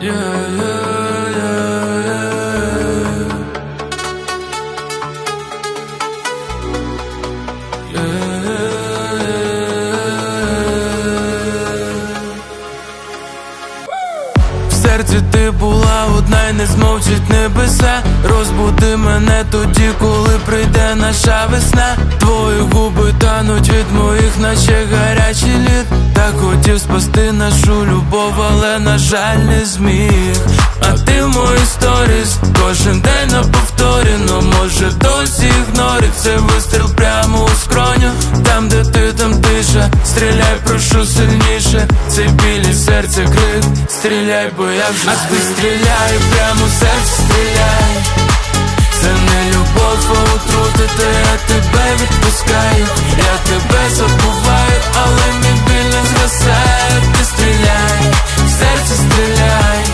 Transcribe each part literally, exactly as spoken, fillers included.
yeah, yeah, yeah, yeah. Yeah. В серці ти була одна й не змовчить небеса. Розбуди мене тоді, коли прийде наша весна. Твої губи тануть від моїх, наче гарячий лід. Так хотів спасти нашу любов, але на жаль не зміг. А ти в моїй сторіс кожен день на повторі. Но може досі ігнорить цей вистріл прямо у скроню. Там де ти, там тиша, стріляй, прошу сильніше. Цей біль і серце крик, стріляй, бо я вже а ти стріляй, прямо в серце стріляй. Це не любов, а отрутити, я тебе відпускаю. Я тебе забуваю, але мій біль не згасає. Ти стріляй, в серце стріляй.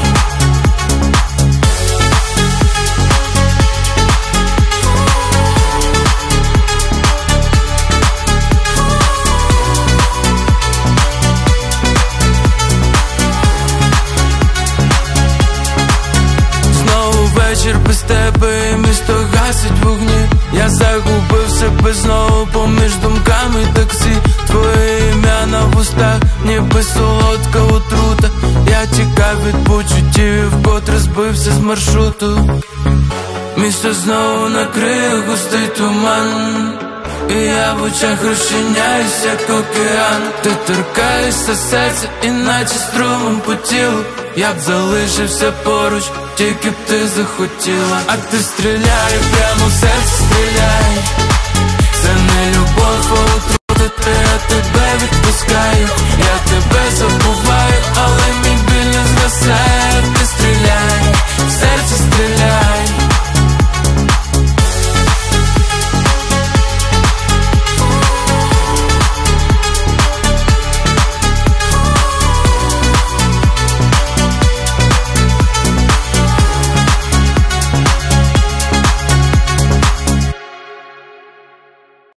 Вечір без тебе і місто гасить вогні. Я загубив себе знову поміж думками таксі. Твоє ім'я на вустах, ніби солодка отрута. Я тікав від почуттів і вкотре збився з маршруту. Місто знову накриє густий туман, і я в очах розчиняюсь, як океан. Ти торкаєшся серця, іначе струмом по тілу. Я б залишився поруч, тільки б ти захотіла. А ти стріляй, прямо в серце стріляй. Це не любов, а отрутити, я тебе відпускаю. Я тебе забуваю, але мій